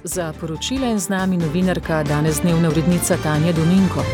za poročila in z nami novinarka, danes dnevna urednica Tanja Dominko.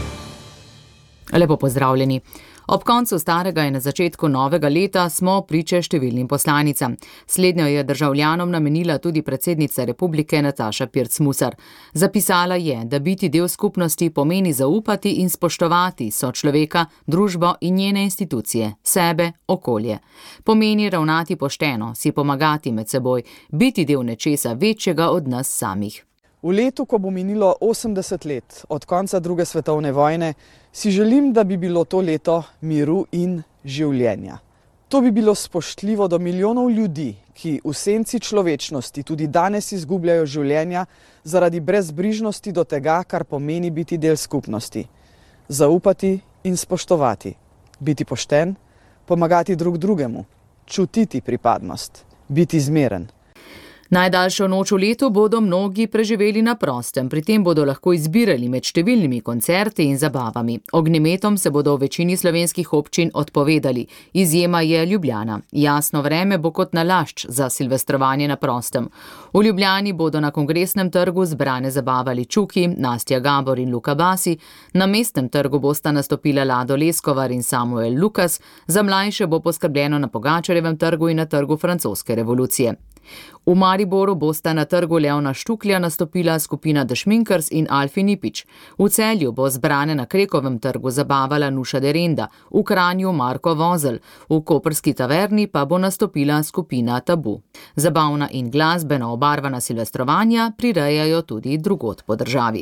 Lepo pozdravljeni. Ob koncu starega in na začetku novega leta smo priče številnim poslanicam. Slednjo je državljanom namenila tudi predsednica republike Nataša Pirc Musar. Zapisala je, da biti del skupnosti pomeni zaupati in spoštovati sočloveka, družbo in njene institucije, sebe, okolje. Pomeni ravnati pošteno, si pomagati med seboj, biti del nečesa večjega od nas samih. V letu, ko bo minilo 80 let od konca druge svetovne vojne, si želim, da bi bilo to leto miru in življenja. To bi bilo spoštljivo do milijonov ljudi, ki v senci človečnosti tudi danes izgubljajo življenja zaradi brezbrižnosti do tega, kar pomeni biti del skupnosti. Zaupati in spoštovati, biti pošten, pomagati drug drugemu, čutiti pripadnost, biti zmeren. Najdaljšo noč v letu bodo mnogi preživeli na prostem, pri tem bodo lahko izbirali med številnimi koncerti in zabavami. Ognjemetom se bodo v večini slovenskih občin odpovedali. Izjema je Ljubljana. Jasno vreme bo kot nalašč za silvestrovanje na prostem. V Ljubljani bodo na Kongresnem trgu zbrane zabavali Čuki, Nastja Gabor in Luka Basi, na Mestnem trgu bosta nastopila Lado Leskovar in Samuel Lukas, za mlajše bo poskrbljeno na Pogačarjevem trgu in na trgu francoske revolucije. V Mariboru bosta na trgu Leona Štuklja nastopila skupina The Schminkers in Alfi Nipič. V Celju bo zbrane na Krekovem trgu zabavala Nuša Derenda, v Kranju Marko Vozelj, v Koprski taverni pa bo nastopila skupina Tabu. Zabavna in glasbeno obarvana silvestrovanja prirejajo tudi drugod po državi.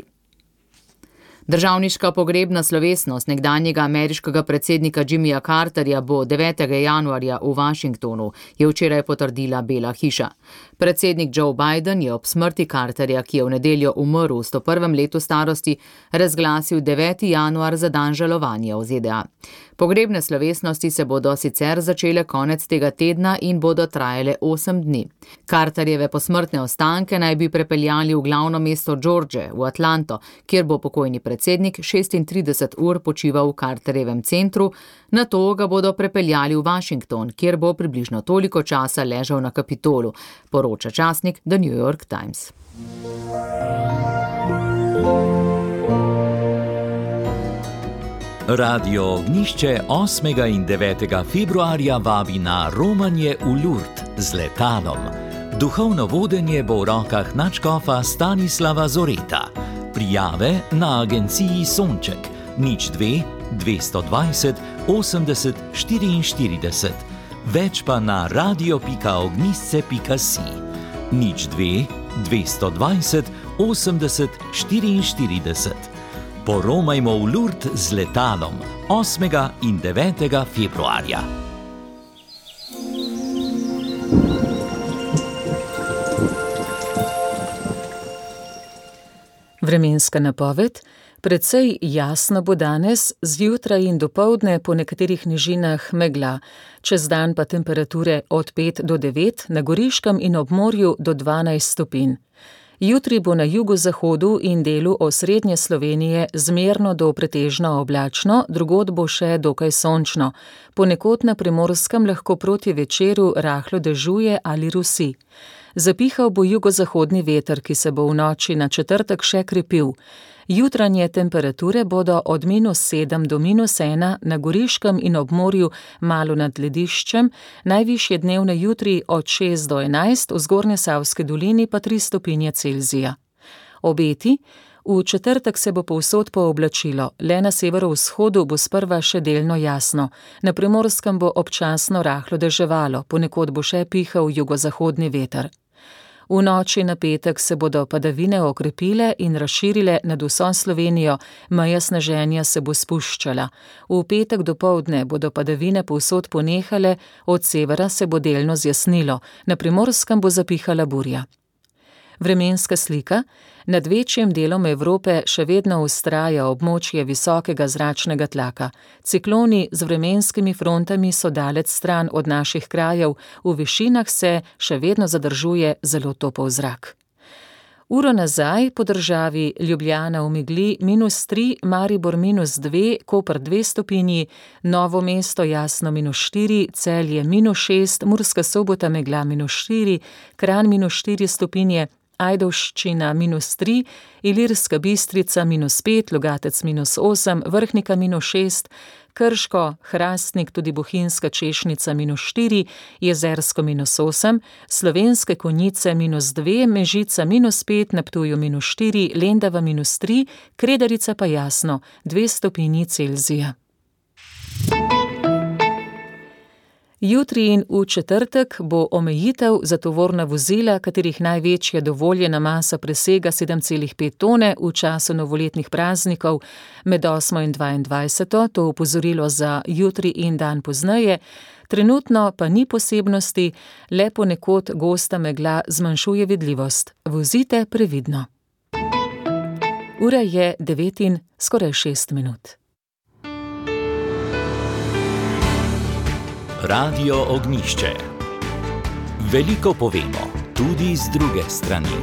Državniška pogrebna slovesnost nekdanjega ameriškega predsednika Jimmyja Carterja bo 9. januarja v Washingtonu, je včeraj potrdila Bela hiša. Predsednik Joe Biden je ob smrti Carterja, ki je v nedeljo umrl v 101. letu starosti, razglasil 9. januar za dan žalovanja v ZDA. Pogrebne slovesnosti se bodo sicer začele konec tega tedna in bodo trajale 8 dni. Carterjeve posmrtne ostanke naj bi prepeljali v glavno mesto George, v Atlanto, kjer bo pokojni predsednik 36 ur počival v Carterjevem centru, nato ga bodo prepeljali v Washington, kjer bo približno toliko časa ležal na Kapitolu, poroča časnik The New York Times. Radio Ognjišče 8. in 9. februarja vabi na romanje v Lourdes z letalom. Duhovno vodenje bo v rokah nadškofa Stanislava Zoreta. Prijave na agenciji Sonček 02 220 80 44. Več pa na radio.ognjisce.si 02 220 80 44. Poromajmo v Lourdes z letalom 8. in 9. februarja. Vremenska napoved. Precej jasno bo danes, zjutraj in dopoldne po nekaterih nižinah megla. Čez dan pa temperature od 5 do 9, na Goriškem in ob morju do 12 stopinj. Jutri bo na jugozahodu in delu osrednje Slovenije zmerno do pretežno oblačno, drugod bo še dokaj sončno. Ponekod na Primorskem lahko proti večeru rahlo dežuje ali rusi. Zapihal bo jugozahodni veter, ki se bo v noči na četrtek še krepil. Jutranje temperature bodo od -7 do -1, na Goriškem in ob morju malo nad lediščem, najvišje dnevne jutri od 6 do 11, v Zgornjesavski dolini pa 3 stopinje Celzija. Obeti. V četrtek se bo povsod pooblačilo, le na severovzhodu bo sprva še delno jasno, na Primorskem bo občasno rahlo deževalo, ponekod bo še pihal jugozahodni veter. V noči na petek se bodo padavine okrepile in razširile nad vso Slovenijo, meja sneženja se bo spuščala. V petek dopoldne bodo padavine povsod ponehale, od severa se bo delno zjasnilo, na Primorskem bo zapihala burja. Vremenska slika. Nad večjim delom Evrope še vedno vztraja območje visokega zračnega tlaka. Cikloni z vremenskimi frontami so daleč stran od naših krajev, v višinah se še vedno zadržuje zelo topel zrak. Uro nazaj po državi Ljubljana v megli -3, Maribor -2, Koper 2 stopinji, Novo mesto jasno -4, Celje -6, Murska Sobota megla -4, Kranj -4 stopinje, Ajdovščina -3, Ilirska Bistrica -5, Logatec -8, Vrhnika -6, Krško, Hrastnik, tudi Bohinjska Češnica -4, Jezersko -8, Slovenske Konjice -2, Mežica -5, na Ptuju -4, Lendava -3, Kredarica pa jasno 2 stopinji Celzija. Jutri in v četrtek bo omejitev za tovorna vozila, katerih največja dovoljena masa presega 7,5 tone v času novoletnih praznikov med 8. in 22. To opozorilo za jutri in dan pozneje. Trenutno pa ni posebnosti, le ponekod gosta megla zmanjšuje vidljivost. Vozite previdno. Ura je 9 in skoraj 6 minut. Radio Ognjišče. Veliko povemo, tudi z druge strani.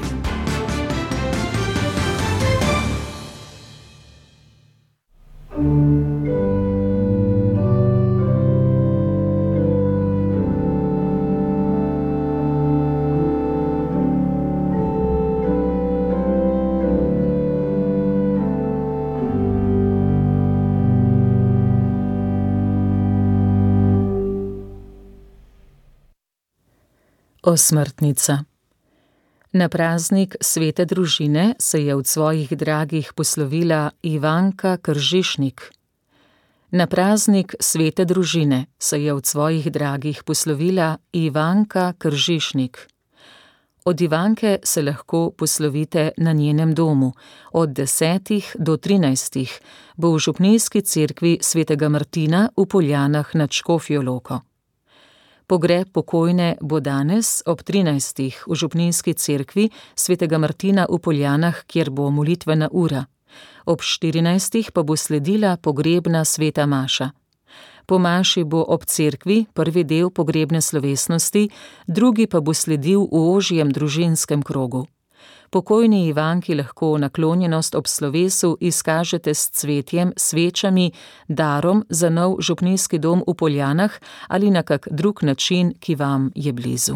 Osmrtnica. Na praznik svete družine se je od svojih dragih poslovila Ivanka Kržišnik. Na praznik svete družine se je od svojih dragih poslovila Ivanka Kržišnik. Od Ivanke se lahko poslovite na njenem domu. Od 10 do 13 bo v župnijski cerkvi svetega Martina v Poljanah nad Škofjo Loko. Pogreb pokojne bo danes ob 13. v župnijski cerkvi svetega Martina v Poljanah, kjer bo molitvena ura. Ob 14. pa bo sledila pogrebna sveta maša. Po maši bo ob cerkvi prvi del pogrebne slovesnosti, drugi pa bo sledil v ožjem družinskem krogu. Pokojni Ivanki lahko naklonjenost ob slovesu izkažete s cvetjem, svečami, darom za nov župnijski dom v Poljanah ali na kak drug način, ki vam je blizu.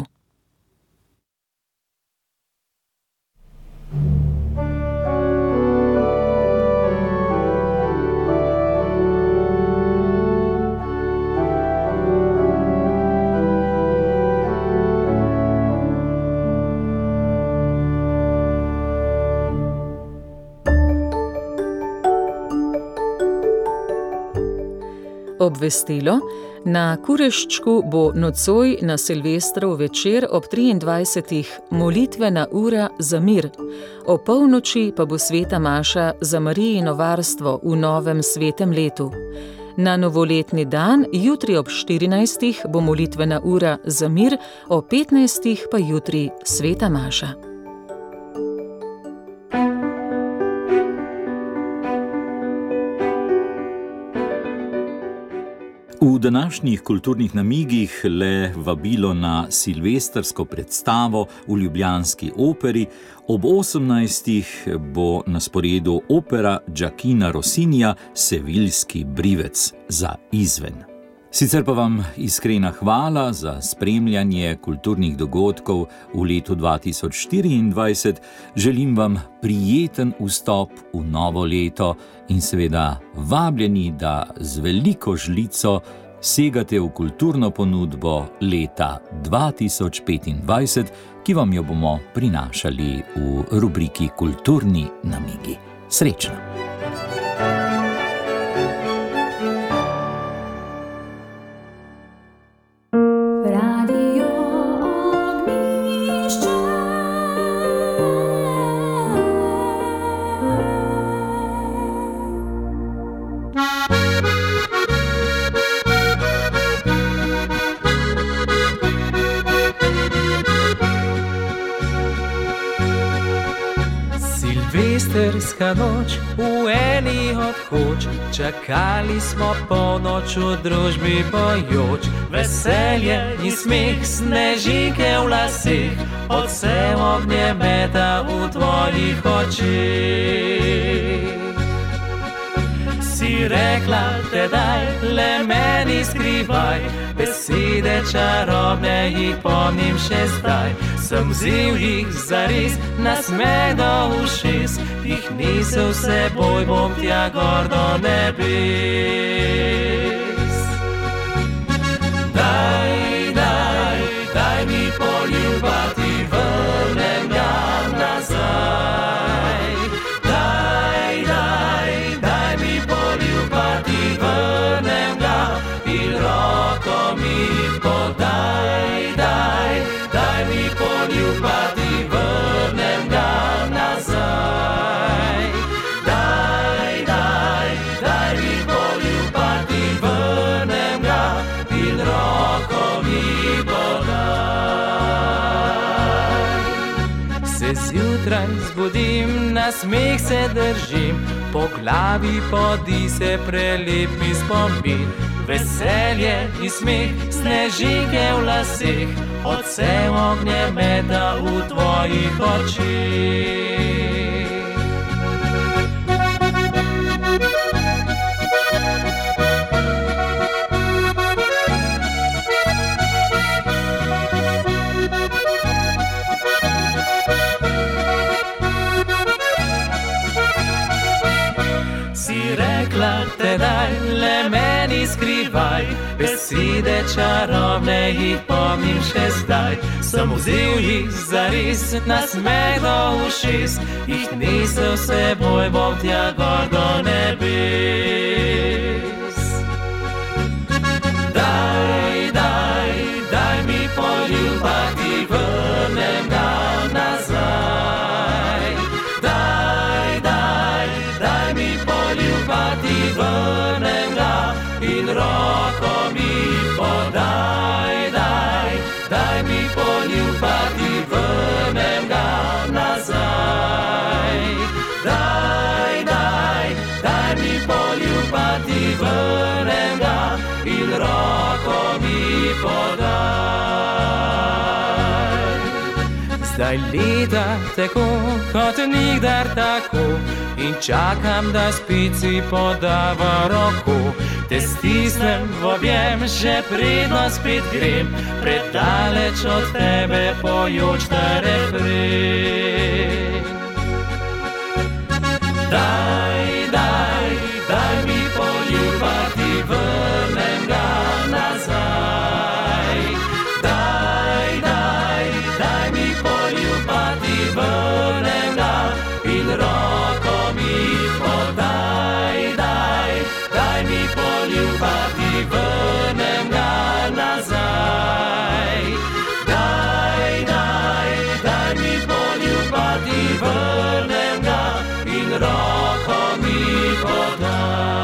Obvestilo: na Kureščku bo nocoj na Silvestrov večer ob 23. molitvena ura za mir. O polnoči pa bo sveta maša za Marijino varstvo v novem svetem letu. Na novoletni dan, jutri ob 14. bo molitvena ura za mir, o 15. pa jutri sveta maša. V današnjih kulturnih namigih le vabilo na silvestrsko predstavo v ljubljanski operi. Ob 18. bo na sporedu opera Gioachina Rossinija Seviljski brivec za izven. Sicer pa vam iskrena hvala za spremljanje kulturnih dogodkov v letu 2024. Želim vam prijeten vstop v novo leto in seveda vabljeni, da z veliko žlico segate v kulturno ponudbo leta 2025, ki vam jo bomo prinašali v rubriki Kulturni namigi. Srečno! Silvestrska noč v eni od koč, čakali smo polnoč v družbi pojoč. Veselje in smeh, snežinke v laseh, odsev ognjemeta v tvojih očeh. Si rekla tedaj, le meni skrivaj, besede čarobne jih pomnim še zdaj. Sem vzel jih zares, nasmeh do ušes, jih nisel s seboj, bom tja gor do nebes. Daj mi poljubati, vrnem ga nazaj. Daj mi poljubati, vrnem ga in roko mi podaj. Daj mi poljubati, vrnem ga nazaj. Daj mi poljubati, vrnem ga in roko mi zjutraj zbudim, na smeh se držim, po glavi podi se prelepi spomin. Veselje in smeh, snežinke v laseh, odsev ognjemeta v tvojih očeh. Tedaj le meni skrivaj, besede čarobne jih pomnim še zdaj. Sem vzel jih zares, nasmeh do ušes, jih nisel s seboj, bom tja gor do nebes. Daj mi poljubati, vrnem ga nazaj. Daj mi poljubati, vrnem ga in roko mi podaj. Daj mi poljubati, vrnem ga nazaj. Daj mi poljubati, vrnem ga in roko mi podaj. Zdaj leta tako, kot nikdar tako, in čakam, da spici podava roko. Te stisnem v objem, že predno spet grem, predaleč od tebe pojoč ta refren. Daj mi poljubati, vrnem ga nazaj. Daj mi poljubati, vrnem ga in roko mi podaj. Daj mi poljubati, vrnem ga nazaj. Daj mi poljubati, vrnem ga in roko mi podaj.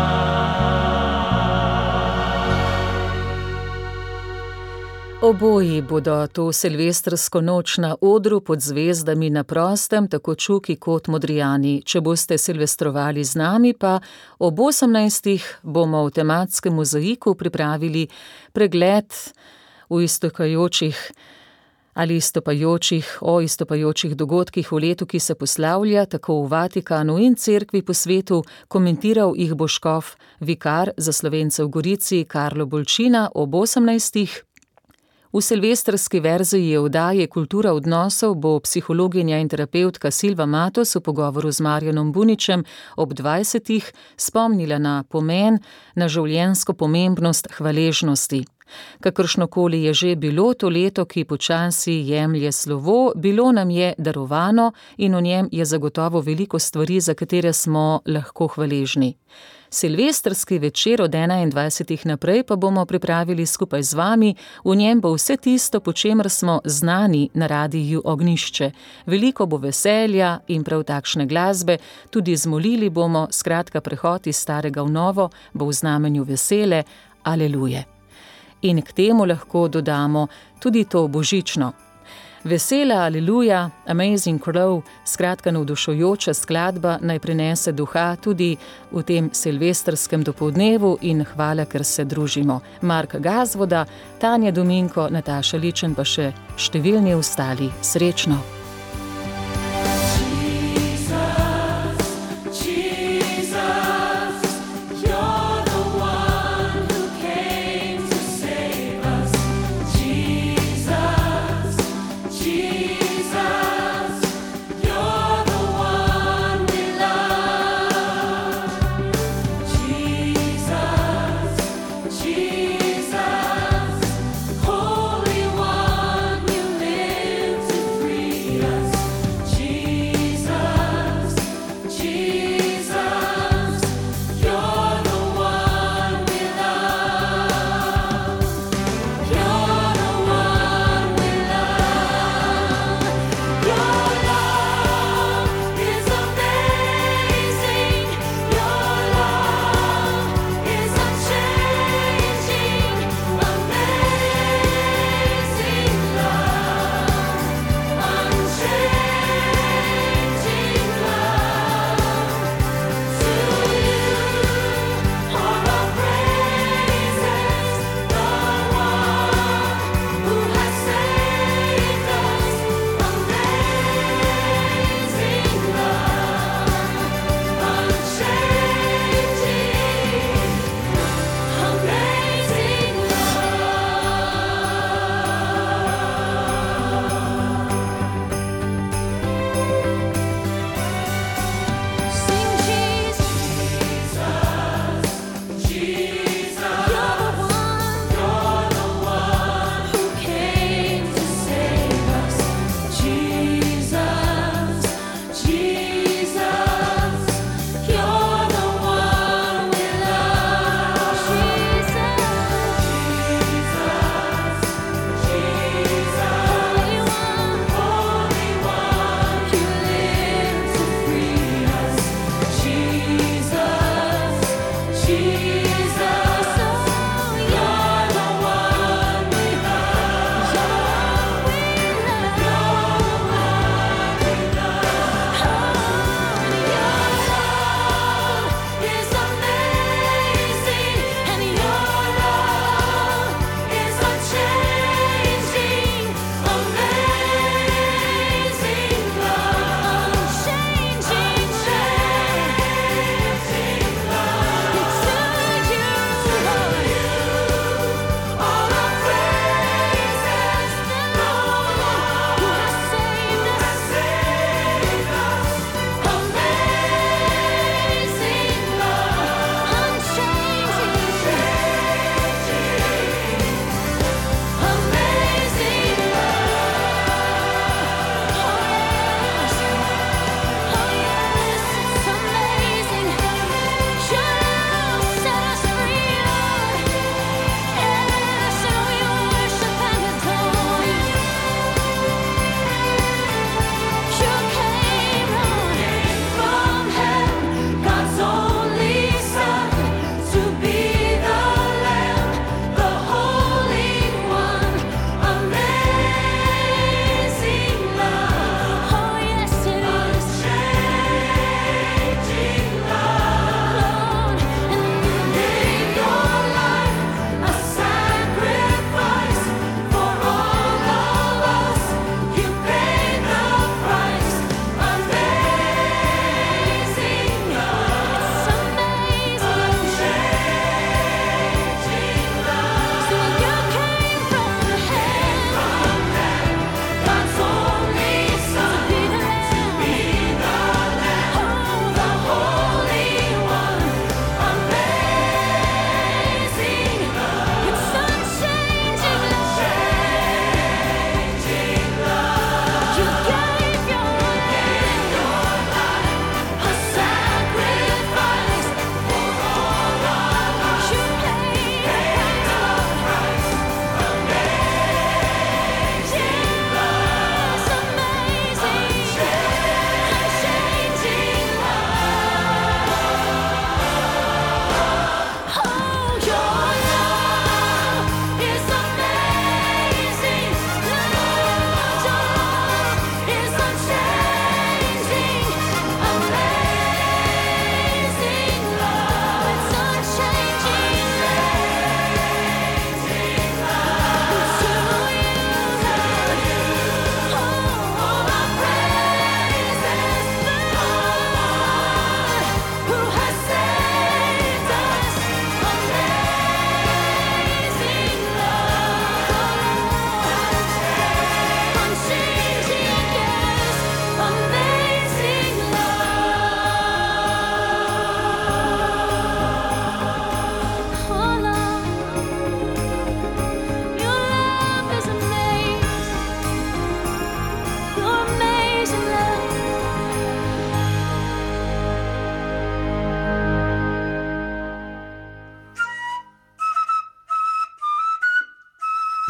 Oboji bodo to silvestrsko noč na odru pod zvezdami na prostem, tako Čuki kot Modrijani. Če boste silvestrovali z nami, pa ob 18. bomo v tematskem mozaiku pripravili pregled o izstopajočih dogodkih v letu, ki se poslavlja, tako v Vatikanu in cerkvi po svetu. Komentiral jih bo škof vikar za Slovence v Gorici Karlo Bolčina ob 18. V silvestrski verziji oddaje Kultura odnosov bo psihologinja in terapevtka Silva Matos v pogovoru z Marjanom Buničem ob 20. spomnila na pomen, na življenjsko pomembnost hvaležnosti. Kakršnokoli je že bilo to leto, ki počasi jemlje slovo, bilo nam je darovano in v njem je zagotovo veliko stvari, za katere smo lahko hvaležni. Silvestrski večer od 21. naprej pa bomo pripravili skupaj z vami, v njem bo vse tisto, po čemer smo znani na Radiu Ognjišče. Veliko bo veselja in prav takšne glasbe, tudi zmolili bomo, skratka prehod iz starega v novo bo v znamenju vesele, aleluje. In k temu lahko dodamo tudi to božično. Vesela aleluja, Amazing Crow, skratka navdušujoča skladba naj prinese duha tudi v tem silvestrskem dopoldnevu in hvala, ker se družimo. Mark Gazvoda, Tanja Dominko, Nataša Ličen pa še številni ostali. Srečno!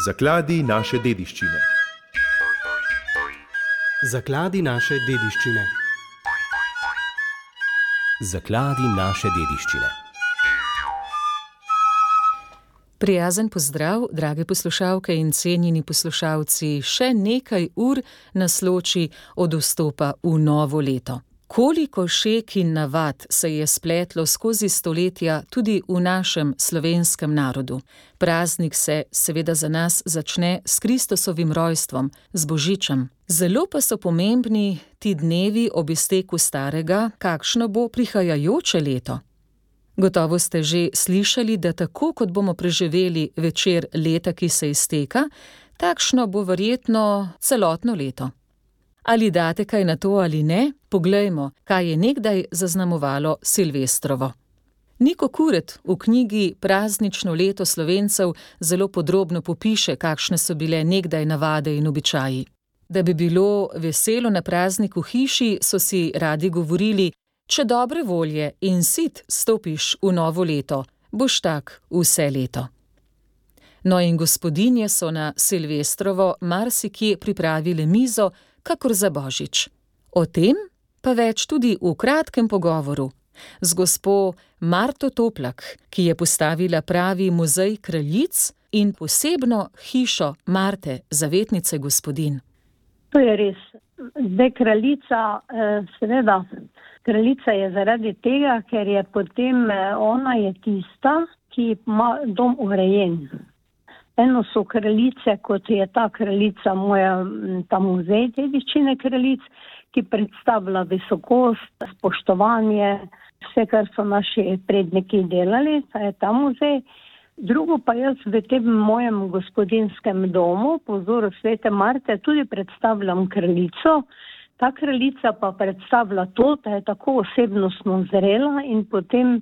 Zakladi naše dediščine. Zakladi naše dediščine. Zakladi naše dediščine. Prijazen pozdrav, drage poslušalke in cenjeni poslušalci, še nekaj ur nas loči od vstopa v novo leto. Koliko šek in navad se je spletlo skozi stoletja tudi v našem slovenskem narodu. Praznik se seveda za nas začne s Kristusovim rojstvom, z Božičem. Zelo pa so pomembni ti dnevi ob izteku starega, kakšno bo prihajajoče leto. Gotovo ste že slišali, da tako kot bomo preživeli večer leta, ki se izteka, takšno bo verjetno celotno leto. Ali date kaj na to ali ne, poglejmo, kaj je nekdaj zaznamovalo Silvestrovo. Niko Kuret v knjigi Praznično leto Slovencev zelo podrobno popiše, kakšne so bile nekdaj navade in običaji. Da bi bilo veselo na prazniku hiši, so si radi govorili: če dobre volje in sit stopiš v novo leto, boš tak vse leto. No in gospodinje so na Silvestrovo marsikje pripravile mizo, kakor za Božič. O tem pa več tudi v kratkem pogovoru z gospo Marto Toplak, ki je postavila pravi muzej kraljic in posebno hišo Marte, zavetnice gospodinj. To je res. Zdaj kraljica, seveda, kraljica je zaradi tega, ker je potem ona je tista, ki ima dom urejen. Eno so kraljice, kot je ta kraljica moja, ta muzej dediščine kraljic, ki predstavlja visokost, spoštovanje, vse, kar so naši predniki delali, ta je ta muzej. Drugo pa jaz v tem mojem gospodinskem domu, po vzoru svete Marte, tudi predstavljam kraljico. Ta kraljica pa predstavlja to, da je tako osebnostno zrela in potem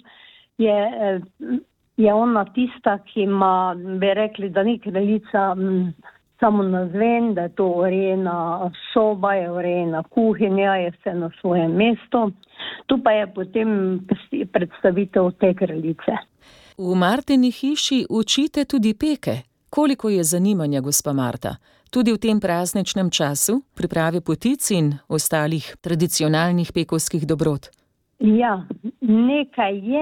je ona tista, ki ima, bi rekli, da ni kraljica samo nazven, da je to urejena soba, je urejena kuhinja, je vse na svojem mestu. Tu pa je potem predstavitev te kraljice. V Martini hiši učite tudi peke. Koliko je zanimanja, gospa Marta? Tudi v tem prazničnem času, priprave potic in ostalih tradicionalnih pekovskih dobrot? Ja, nekaj je,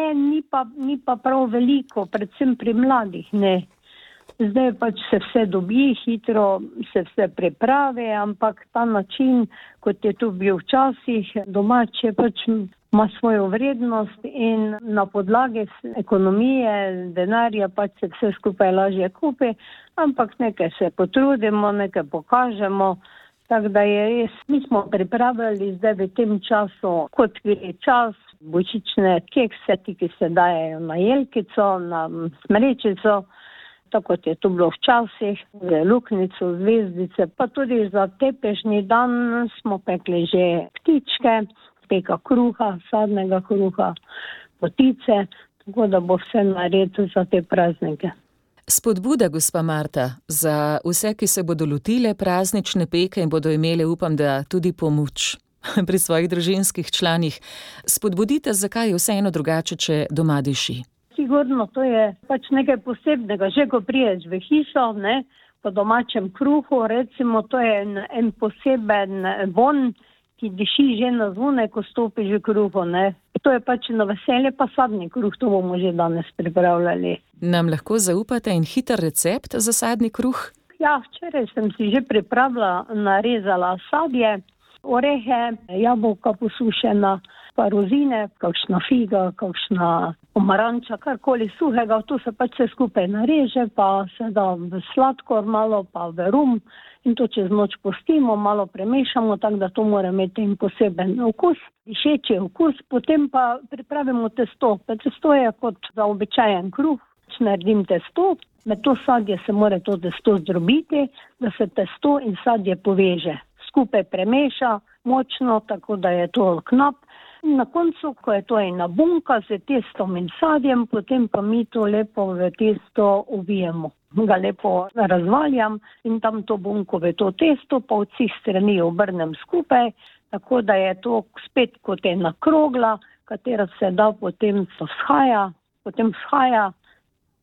ni pa prav veliko, predvsem pri mladih ne. Zdaj pač se vse dobi, hitro se vse pripravi, ampak ta način, kot je to bil včasih, domače pač ima svojo vrednost in na podlagi ekonomije, denarja pač se vse skupaj lažje kupi, ampak nekaj se potrudimo, nekaj pokažemo. Tako da je res, mi smo pripravili zdaj v tem času, kot gre čas, božične kekse, ki se dajejo na jelkico, na smrečico, tako kot je to bilo včasih, luknjico, zvezdice, pa tudi za tepežni dan smo pekli že ptičke, peka kruha, sadnega kruha, potice, tako da bo vse narediti za te praznike. Spodbuda, gospa Marta, za vse, ki se bodo lotile praznične peke in bodo imele, upam, da tudi pomoč pri svojih družinskih članih. Spodbudite, zakaj je vseeno drugače, če doma diši. Sigurno, to je pač nekaj posebnega. Že ko priješ v hišo, ne, po domačem kruhu, recimo, to je en poseben von, ki diši že na zvone, ko stopiš v kruhu, ne. To je pač na veselje, pa sadni kruh, to bomo že danes pripravljali. Nam lahko zaupate en hiter recept za sadni kruh? Ja, včeraj sem si že pripravila, narezala sadje, orehe, jabolka posušena, pa rozine, kakšna figa, kakšna pomaranča, karkoli suhega, to se pač vse skupaj nareže, pa se da v sladkor malo, pa v rum in to čez noč pustimo, malo premešamo, tako da to mora imeti en poseben okus, dišeči okus, potem pa pripravimo testo. Testo je kot za običajen kruh, naredim testo, med to sadje se mora to testo zdrobiti, da se testo in sadje poveže. Skupaj premeša močno, tako da je to knap. Na koncu, ko je to ena bunka z testom in sadjem, potem pa mi to lepo v testo uvijemo. Ga lepo razvaljam in tam to bunko v to testo, pa od vseh strani obrnem skupaj, tako da je to spet kot ena krogla, katera se da potem vzhaja,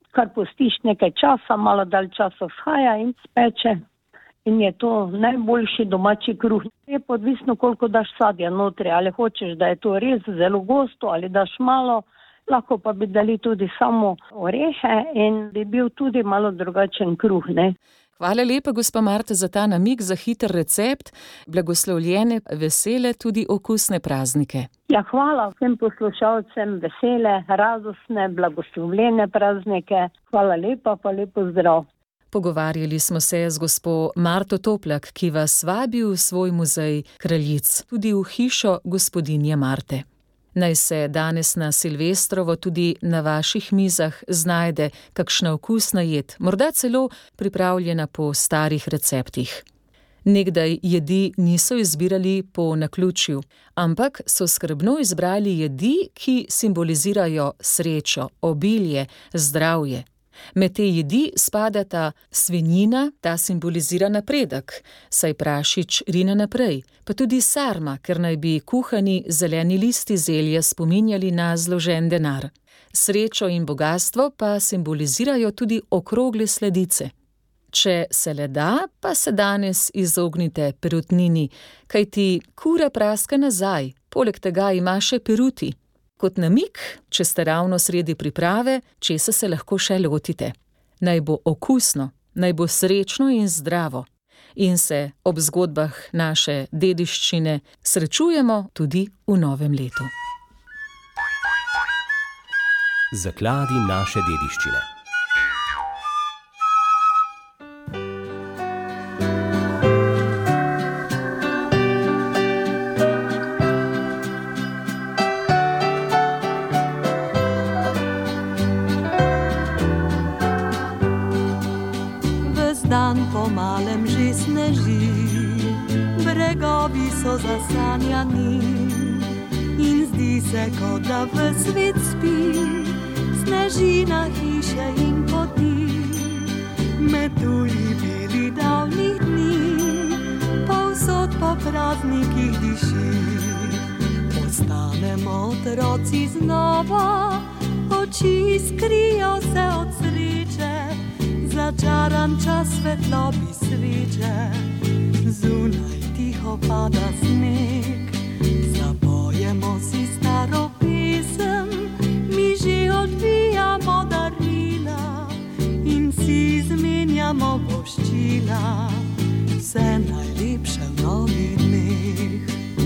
kar pustiš nekaj časa, malo dalj časa vzhaja in speče. In je to najboljši domači kruh. Je pa odvisno, koliko daš sadja notri, ali hočeš, da je to res zelo gosto, ali daš malo, lahko pa bi dali tudi samo orehe in bi bil tudi malo drugačen kruh, ne. Hvala lepa, gospa Marta, za ta namig, za hiter recept, blagoslovljene, vesele, tudi okusne praznike. Ja, hvala vsem poslušalcem, vesele, radostne, blagoslovljene praznike. Hvala lepa, pa lepo zdrav. Pogovarjali smo se z gospo Marto Toplak, ki vas vabi v svoj muzej kraljic, tudi v hišo gospodinje Marte. Naj se danes na Silvestrovo tudi na vaših mizah znajde kakšna okusna jed, morda celo pripravljena po starih receptih. Nekdaj jedi niso izbirali po naključju, ampak so skrbno izbrali jedi, ki simbolizirajo srečo, obilje, zdravje. Med te jedi spadata svinjina, ta simbolizira napredek, saj prašič rine naprej, pa tudi sarma, ker naj bi kuhani zeleni listi zelja spominjali na zložen denar. Srečo in bogastvo pa simbolizirajo tudi okrogle sladice. Če se le da, pa se danes izognite perutnini, kajti kura praska nazaj, poleg tega ima še peruti. Kot namig, če ste ravno sredi priprave, česa se lahko še lotite. Naj bo okusno, naj bo srečno in zdravo. In se ob zgodbah naše dediščine srečujemo tudi v novem letu. Zakladi naše dediščine. Malem že sneži, bregovi so zasanjani in zdi se, kot da v svet spi, sneži na hiše in poti, metulji bili davnih dni, povsod po praznikih diši. Postanemo otroci znova, oči skrijo se od sreče, začaran čas svetlobi sveče, zunaj tiho pada sneg, zapojemo si staro pesem, mi že odvijamo darila in si izmenjamo voščila, vse najlepše v novih dneh.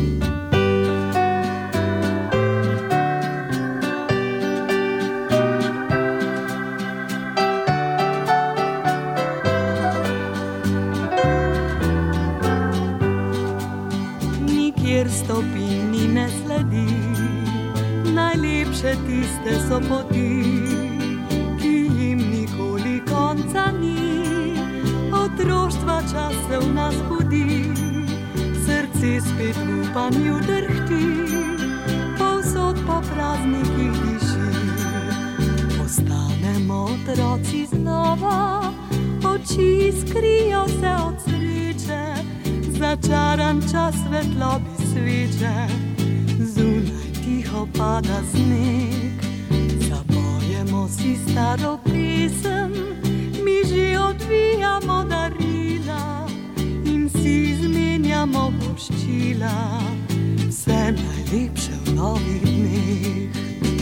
Stopini ne sledi, najlepše tiste so poti, ki jim nikoli konca ni. Otroštva čas se v nas budi, srce spet v upanju drhti, povsod po praznikih diši. Postanemo otroci znova, oči skrijo se od sreče, začaran čas svetlobi sveče, zunaj tiho pada sneg, zapojemo si staro pesem, mi že odvijamo darila in si izmenjamo voščila, vse najlepše v novih dneh.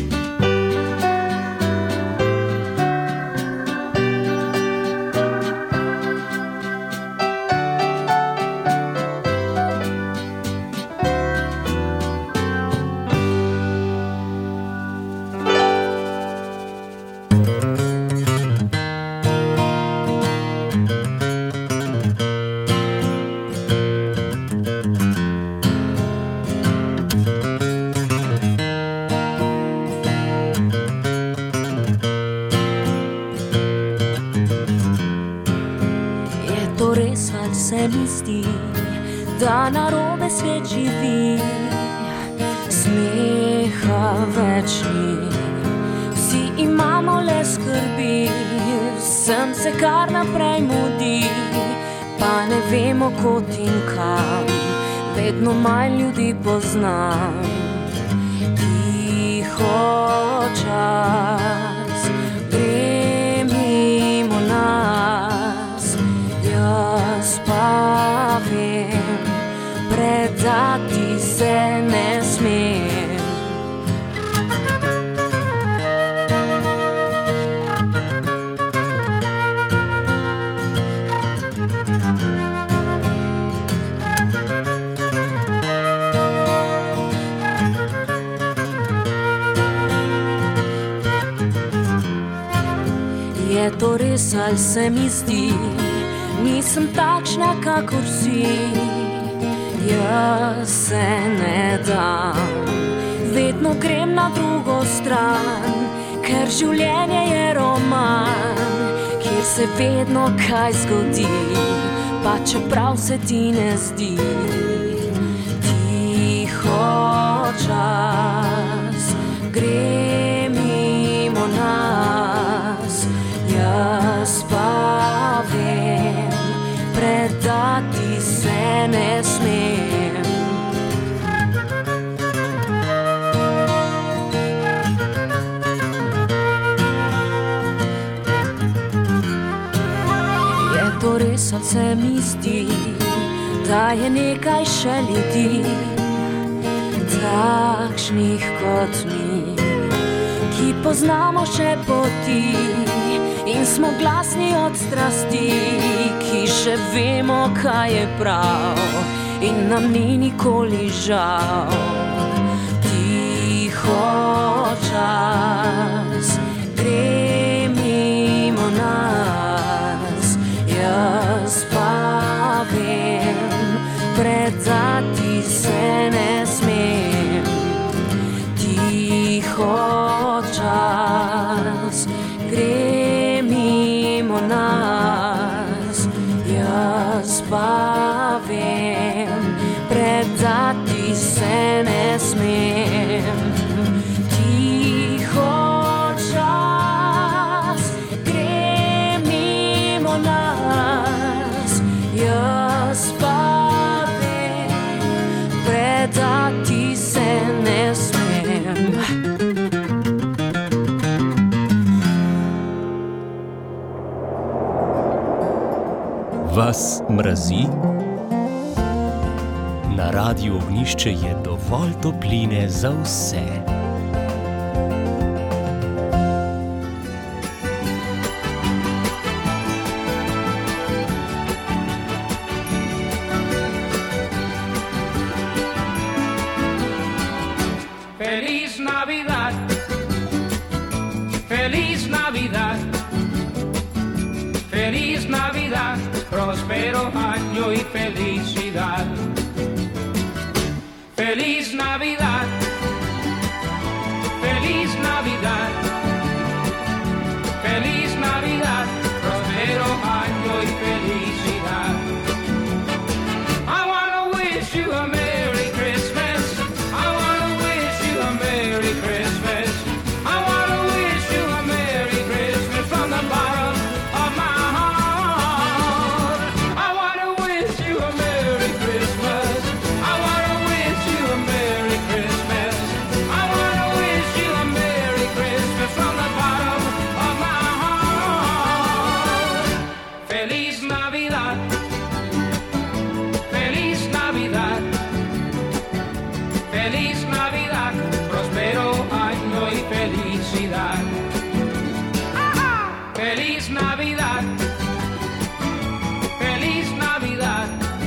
Se mi zdi, da narobe svet živi, smeha več ni, vsi imamo le skrbi, sem se kar naprej mudi, pa ne vemo kot in kam, vedno manj ljudi poznam. Tiho čas, Je to res, ali se mi zdi, nisem takšna, kakor si. Jaz se ne dam, vedno grem na drugo stran, ker življenje je roman, kjer se vedno kaj zgodi, pa čeprav se ti ne zdi. Tiho čas gre mimo nas, jaz pa vem, predati se ne smem. Je to res, ali se mi zdi, da je nekaj še ljudi, takšnih kot mi, ki poznamo še poti in smo glasni od strasti, ki še vemo, kaj je prav in nam ni nikoli žal. Tiho čas gre mimo nas, jaz pa vem, predati se ne smem. Tiho čas gre mimo nas, jaz pa vem, predati se ne smem. Tiho čas gre mimo nas, jaz pa predati se ne smem. Vas mrazi? Na Radiu Ognjišče je dovolj topline za vse. Feliz Navidad, feliz Navidad, feliz Navidad, próspero año y felicidad. Feliz Navidad, feliz Navidad, feliz Navidad, próspero año y felicidad. I wanna wish you a Merry Christmas. I wanna wish you a Merry Christmas. I wanna wish you a Merry Christmas from the bottom of my heart. I wanna wish you a Merry Christmas. I wanna wish you a Merry Christmas. I wanna wish you a Merry Christmas from the bottom of my heart. Feliz Navidad, feliz Navidad, feliz Navidad, próspero año y felicidad. Feliz Navidad, feliz Navidad,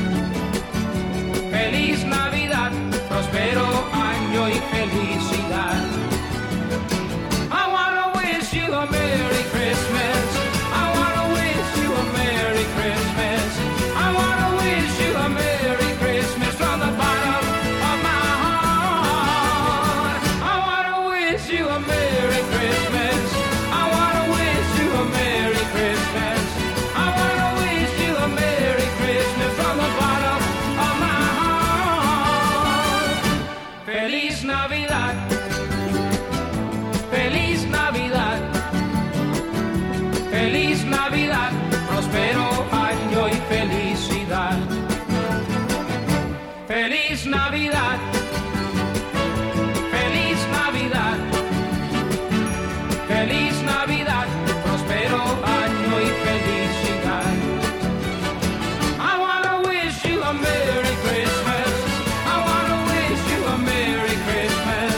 feliz Navidad, próspero año y felicidad. I wanna wish you a Merry Christmas. I wanna wish you a Merry Christmas. I wanna wish you a Merry Christmas from the bottom of my heart. I wanna wish you a Merry Christmas. I wanna wish you a Merry Christmas. I wanna wish you a Merry Christmas from the bottom of my heart. Feliz Navidad, feliz Navidad, feliz Navidad, próspero año y felicidad. Feliz Navidad, feliz Navidad, feliz Navidad, próspero año y felicidad. I wanna wish you a Merry Christmas. I wanna wish you a Merry Christmas.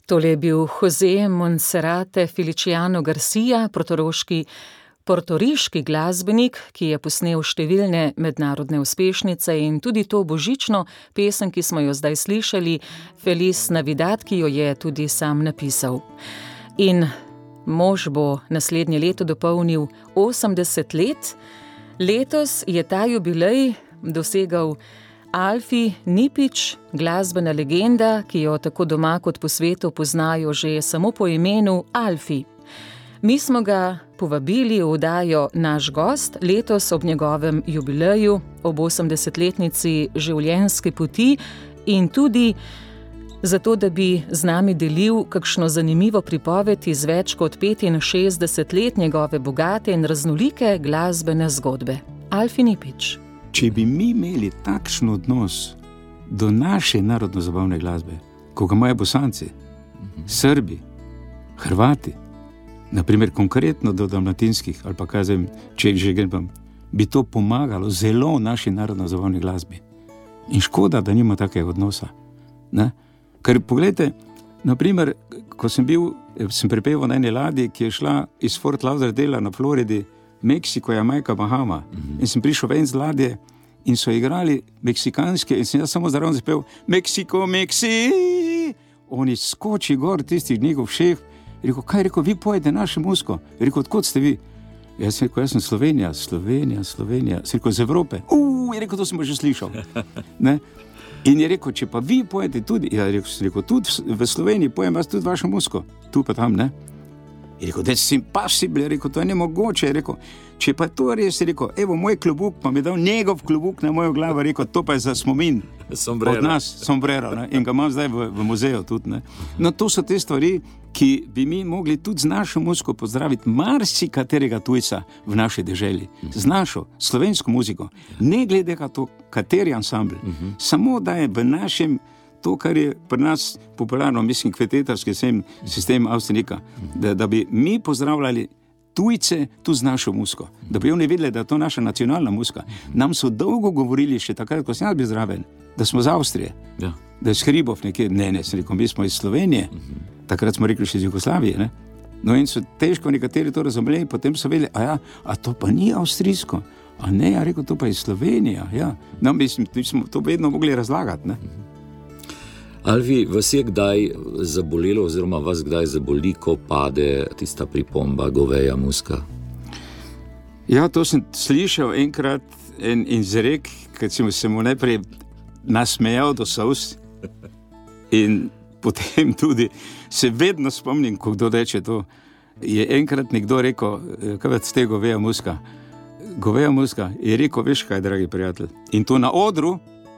Tole je bil José Monserrate Feliciano Garcia, portoriški glasbenik, ki je posnel številne mednarodne uspešnice in tudi to božično pesem, ki smo jo zdaj slišali, Feliz Navidad, ki jo je tudi sam napisal. In mož bo naslednje leto dopolnil 80 let. Letos je ta jubilej dosegal Alfi Nipič, glasbena legenda, ki jo tako doma kot po svetu poznajo že samo po imenu Alfi. Mi smo ga povabili v oddajo Naš gost, letos ob njegovem jubileju, ob 80-letnici življenjske poti in tudi zato, da bi z nami delil kakšno zanimivo pripoved iz več kot 65 let njegove bogate in raznolike glasbene zgodbe. Alfi Nipič. Če bi mi imeli takšen odnos do naše narodno-zabavne glasbe, kot ga imajo Bosanci, Srbi, Hrvati, naprimer konkretno do dalmatinskih, ali pa kaj če že grem, bi to pomagalo zelo naši narodno-zabavni glasbi. In škoda, da nima takega odnosa. Ne? Ker pogledajte, naprimer, ko sem prepeval na eni ladji, ki je šla iz Fort Lauderdale na Floridi, Meksiko, Jamajka, Bahama. In sem prišel ven z ladje in so igrali meksikanske in sem jaz samo zraven zapel Meksiko, Meksi! Oni skoči gor, tisti njegov šef. Rekel, kaj? Rekel, vi pojete našo muziko. Rekel, odkot ste vi? Jaz sem Slovenija. Sem rekel, z Evrope. Je rekel, to sem pa že slišal. Ne? In je rekel, če pa vi pojete tudi, sem rekel, tudi v Sloveniji pojem vas tudi vašo muziko. Tu pa tam, ne? Je rekel, that's impossible, je rekel, to je nemogoče, je rekel, če pa to res, je rekel, evo, moj klobuk, pa mi dal njegov klobuk na mojo glavo, je rekel, to pa je za spomin od nas, sombrero, ne? In ga imam zdaj v muzeju tudi, ne? No, to so te stvari, ki bi mi mogli tudi z našo muziko pozdraviti marsikaterega tujca v naši deželi, z našo slovensko muziko, ne glede to, kateri ansambl, samo da je v našem to, kar je pri nas popularno, mislim, kvetetarski sistem Avstrijnika, da bi mi pozdravljali tujce tu z našo muziko, da bi oni vedeli, da je to naša nacionalna muzika. Nam so dolgo govorili, še takrat, ko sem jaz bil zraven, da smo iz Avstrije, da je iz Hribov nekje, ne, sem rekel, mi smo iz Slovenije, takrat smo rekli še iz Jugoslavije, ne? No in so težko nekateri to razumeli, potem so vedeli, a to pa ni avstrijsko, a ne, ja rekel, to pa je Slovenija, ja. No, mislim, smo to vedno mogli razlagati, ne? Alfi, vas je kdaj zabolelo oziroma vas kdaj zaboli, ko pade tista pripomba goveja muzika? Ja, to sem slišal enkrat in izrek, kad sem se mu najprej nasmejal do solz in potem tudi se vedno spomnim, ko kdo reče to. Je enkrat nekdo rekel, kaj ste goveja muzika? Goveja muzika je rekel, veš kaj, dragi prijatelj, in to na odru,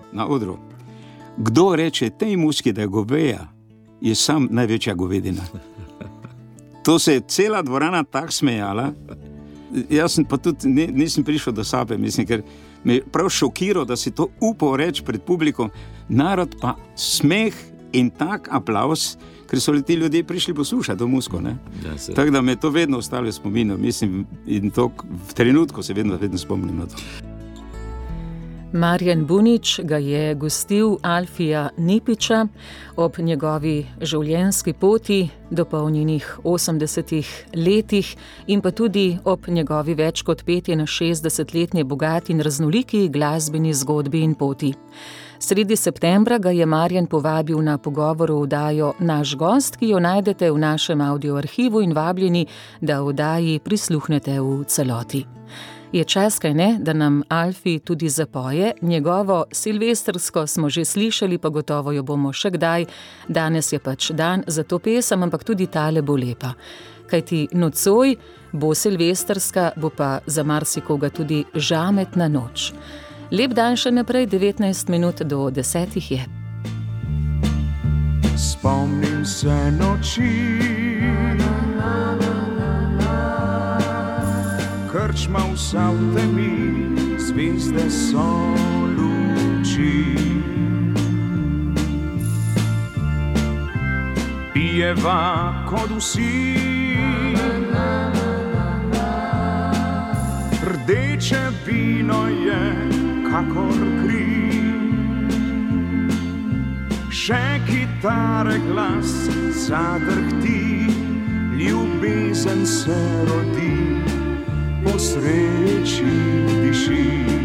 kdo reče tej muziki, da je goveja, je sam največja govedina. To se je cela dvorana tak smejala. Jaz sem pa tudi nisem prišel do sape, mislim, ker me je prav šokiral, da si to upal reči pred publikom. Narod pa smeh in tak aplauz, ker so ti ljudje prišli poslušati to muziko, ne? Ja, tako da me to vedno ostalo spominu, mislim, in to v trenutku se vedno spomnim na to. Marjan Bunič ga je gostil Alfija Nipiča ob njegovi življenjski poti, dopolnjenih 80 letih in pa tudi ob njegovi več kot 65-letni bogati in raznoliki glasbeni zgodbi in poti. Sredi septembra ga je Marjan povabil na pogovor v oddajo Naš gost, ki jo najdete v našem audioarhivu in vabljeni, da oddaji prisluhnete v celoti. Je čas, kaj ne, da nam Alfi tudi zapoje. Njegovo silvestrsko smo že slišali, pa gotovo jo bomo še kdaj. Danes je pač dan za to pesem, ampak tudi tale bo lepa. Kajti nocoj bo silvestrska, bo pa za marsikoga tudi žametna noč. Lep dan še naprej, 19 minut do 10 je. Spomnim se noči, krčma vsa v temi, zvezde so luči. Pijeva kot vsi, rdeče vino je kakor kri. Še kitare glas zadrhti, ljubezen se rodi, po sreči diši.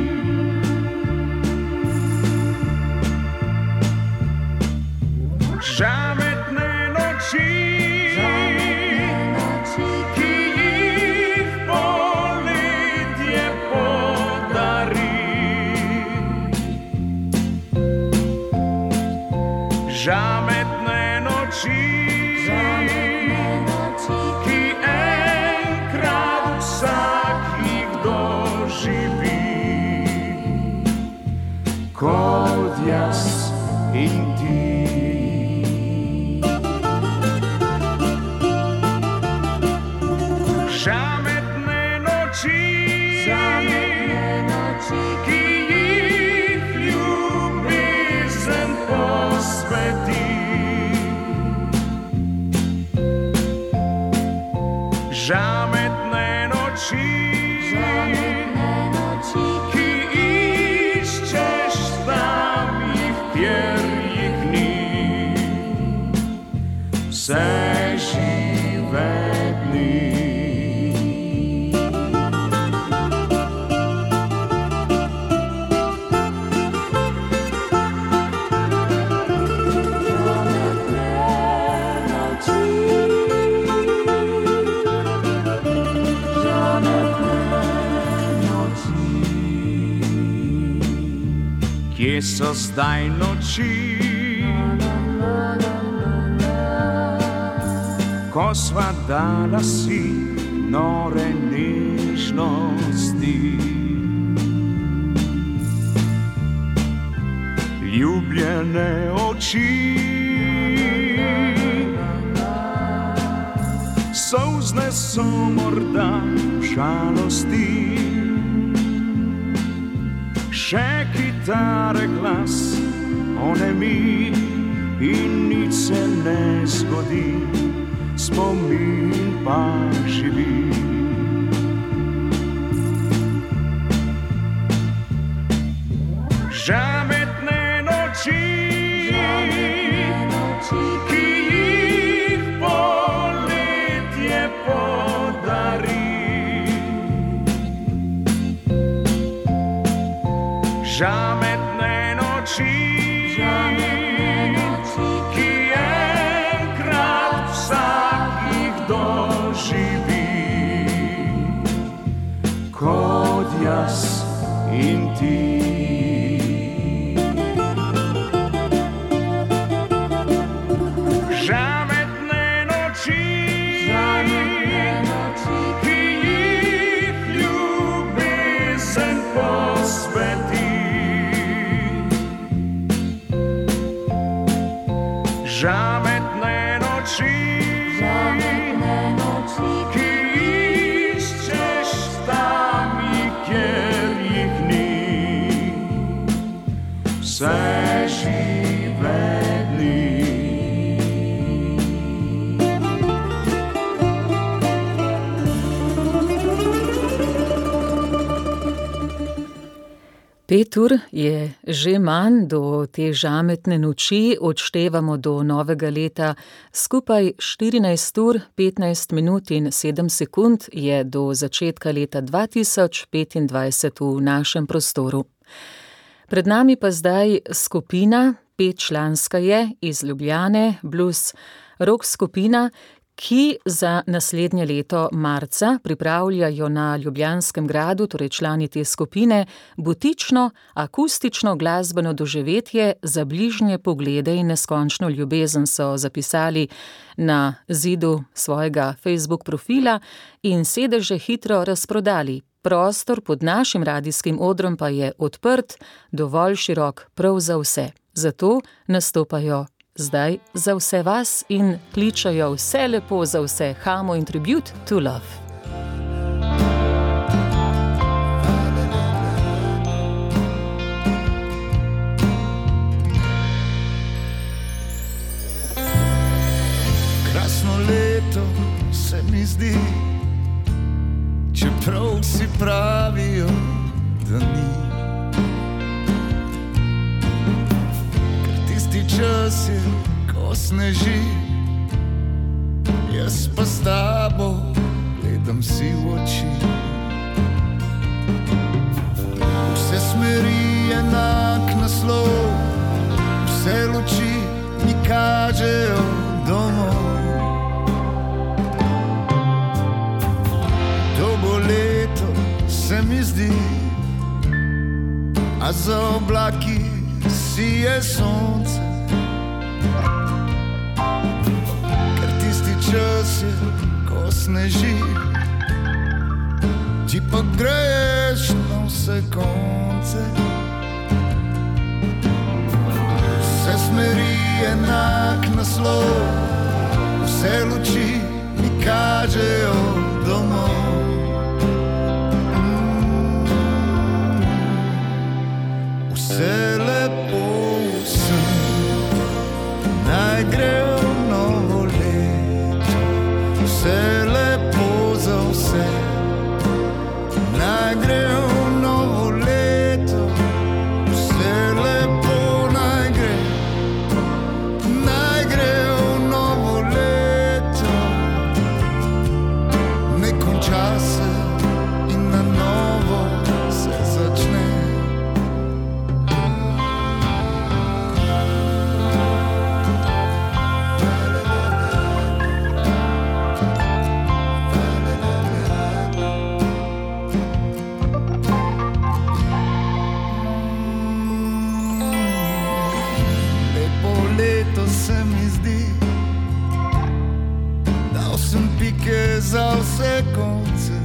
Žametne noči, ki jih poletje podari. Žametne noči, ki enkrat vsak jih doživi, kot jaz in ti. Žametne noči, ki jih ljubezen posveti. Žametne noči, ki iščeš samih pjerjih dni, vse žive dni. Kje so zdaj noči, ko sva dala si nore nežnosti? Ljubljene oči, solzne so morda žalosti. Še kitare glas onemi in nič se ne zgodi, spomin pa živi. Žametne noči, ki jih poletje podari. Žametne noči, ki enkrat vsak jih doživi, kot jaz in ti. Žametne noči, ki jih ljubezen posveti. Žametne noči, ki iščeš tamih, kjer jih ni, vse žive dni. Pet ur je že manj do te žametne noči, odštevamo do novega leta. Skupaj 14 ur, 15 minut in 7 sekund je do začetka leta 2025 v našem prostoru. Pred nami pa zdaj skupina, 5-članska je, iz Ljubljane, blues rock skupina, ki za naslednje leto marca pripravljajo na Ljubljanskem gradu, torej člani te skupine, butično, akustično glasbeno doživetje za bližnje poglede in neskončno ljubezen, so zapisali na zidu svojega Facebook profila in sedeže hitro razprodali. Prostor pod našim radijskim odrom pa je odprt, dovolj širok prav za vse. Zato nastopajo zdaj za vse vas in kličajo vse lepo za vse. Hamo in Tribute to Love. Krasno leto se mi zdi, čeprav si pravijo, da ni. Ker tisti čas je, ko ko sneži. Jaz pa s tabo gledam si v oči. Vse smeri enak naslov, vse luči mi kažejo domov. To bo leto, se mi zdi, a za oblaki sije sonce. Ker tisti čas je, ko sneži, ti pa greješ na vse konce. Vse smeri enak naslov, vse luči mi kažejo domov. Vse lepo sem, naj gre v novo leto. Vse lepo za vse, naj gre v novo leto. Vse lepo naj gre v novo leto. Ne konča se in na novo se začne. Se mi zdi, dal sem pike za vse konce.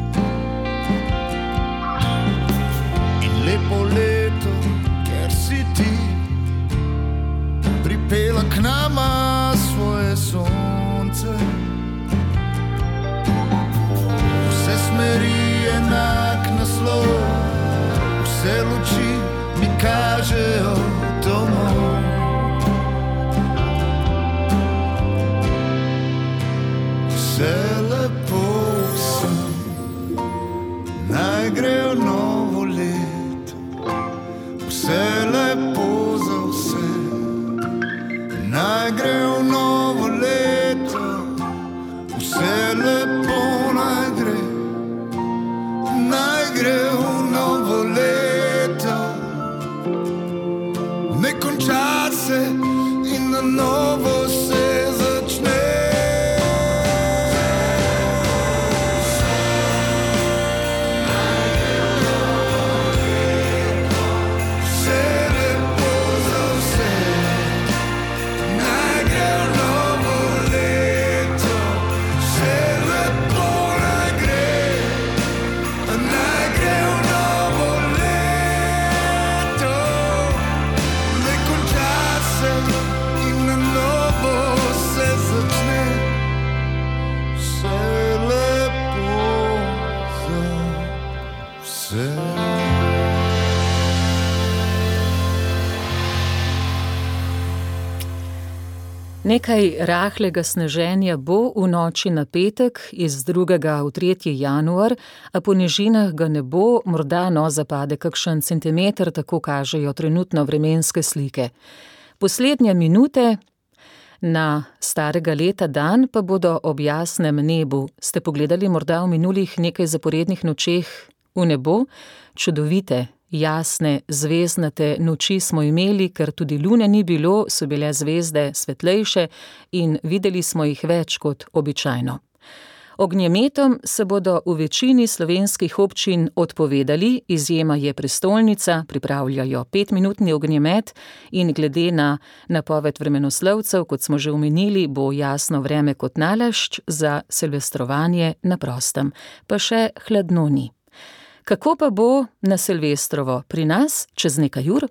In lepo leto, ker si ti pripela k nama svoje sonce. Vse smeri enak naslov, vse luči mi kažejo domov. Vse lepo sem, naj gre v novo leto. Vse lepo za vse, naj gre v novo leto. Vse lepo naj gre v novo leto. Ne konča se in na novo se začne. Nekaj rahlega sneženja bo v noči na petek iz 2. v 3. januar, a po nižinah ga ne bo, morda zapade kakšen centimeter, tako kažejo trenutno vremenske slike. Poslednje minute na starega leta dan pa bodo ob jasnem nebu. Ste pogledali morda v minulih nekaj zaporednih nočeh v nebo? Čudovite, jasne, zvezdnate noči smo imeli, ker tudi lune ni bilo, so bile zvezde svetlejše in videli smo jih več kot običajno. Ognjemetom se bodo v večini slovenskih občin odpovedali, izjema je prestolnica, pripravljajo 5-minutni ognjemet in glede na napoved vremenoslovcev, kot smo že omenili, bo jasno vreme kot nalašč za silvestrovanje na prostem, pa še hladno ni. Kako pa bo na Silvestrovo pri nas čez nekaj ur?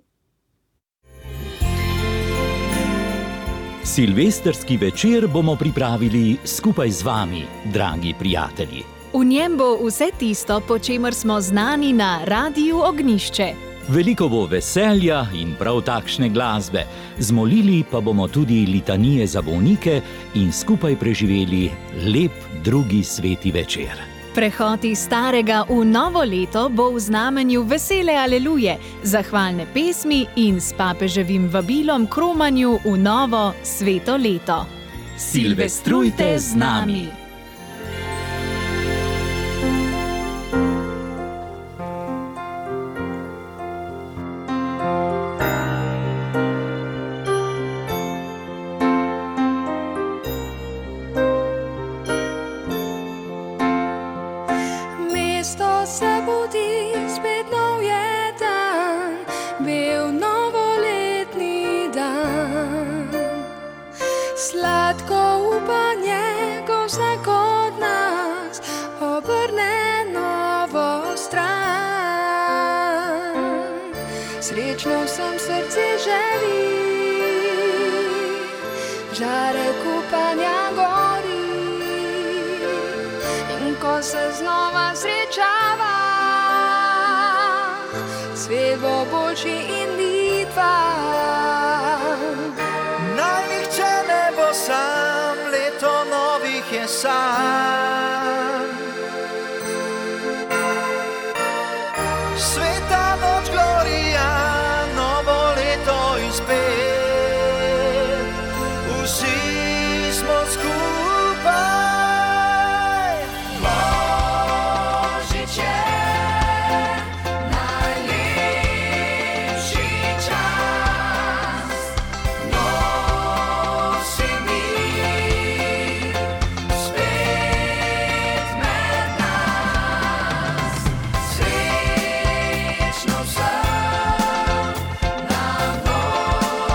Silvestrski večer bomo pripravili skupaj z vami, dragi prijatelji. V njem bo vse tisto, po čemer smo znani na Radiu Ognjišče. Veliko bo veselja in prav takšne glasbe. Zmolili pa bomo tudi litanije za bolnike in skupaj preživeli lep drugi sveti večer. Prehod iz starega v novo leto bo v znamenju vesele aleluje, zahvalne pesmi in s papeževim vabilom k romanju v novo sveto leto. Silvestrujte z nami! Srečno sem srce želi, žarek upanja gori. In ko se znova srečava, svet bo boljši in bitva. Naj nihče ne bo sam, leto novih je sam. Sveta noč glorija, novo leto in spet vsi smo skupaj. Božič je najlepši čas, nosi mir spet med nas. Srečno vsem nam novo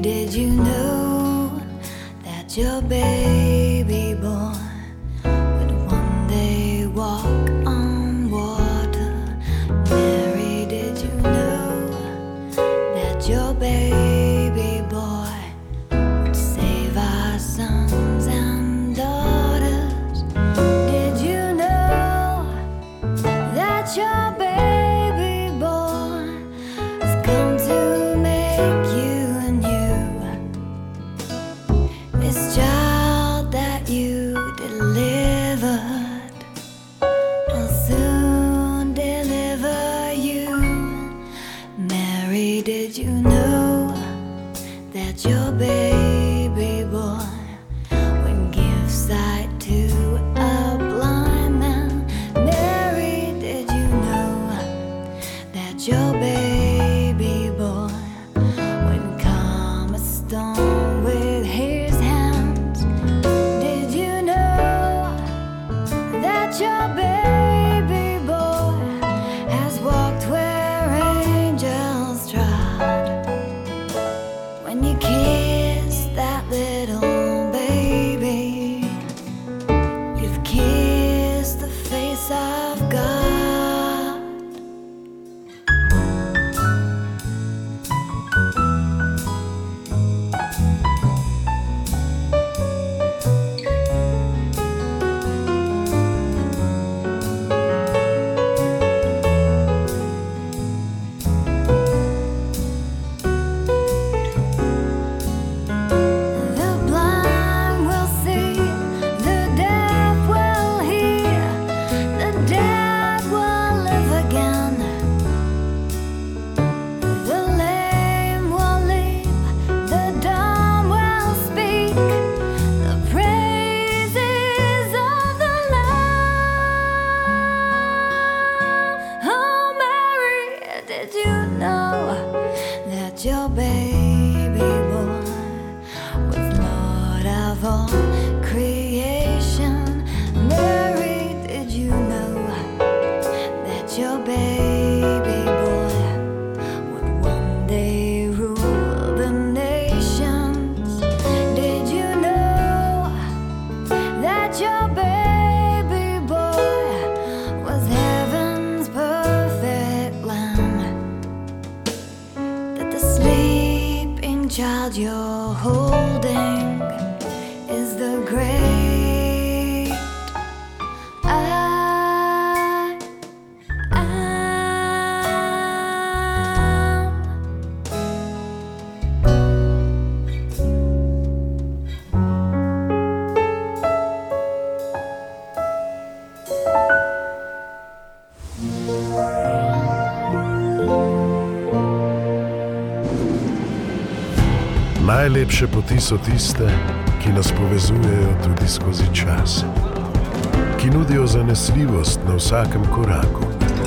did you know that your baby boy would one day walk on water? Mary, did you know that your baby boy would save our sons and daughters? Did you know that your baby boy has come to make you anew? This child that you delivered will soon deliver you. Mary, did you know that your baby boy would give sight to a blind man? Mary, did you know that your baby boy would calm a storm with his hands? Did you know that your baby boy has walked where angels trod? When you kiss that little baby, you've kissed the face of God. The blind will see, the deaf will hear, the dead will live again. The lame will leap, the dumb will speak, the praises of the Lamb. Oh, Mary, did you know that your baby boy was Lord of all creation? Mary, did you know that your baby boy would one day rule the nations? Did you know that your baby boy was heaven's perfect lamb? That the sleeping child you're holding is the great I am. Najlepše poti so tiste, ki nas povezujejo tudi skozi čas, ki nudijo zanesljivost na vsakem koraku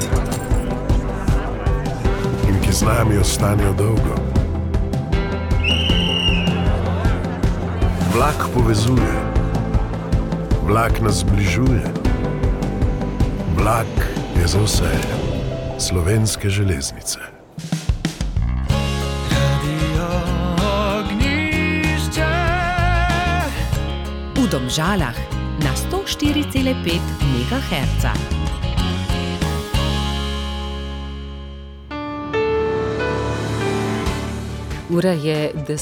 in ki z nami ostanejo dolgo. Vlak povezuje, vlak nas zbližuje, vlak je za vse. Slovenske železnice. V Domžalah na 104,5 MHz. Ura je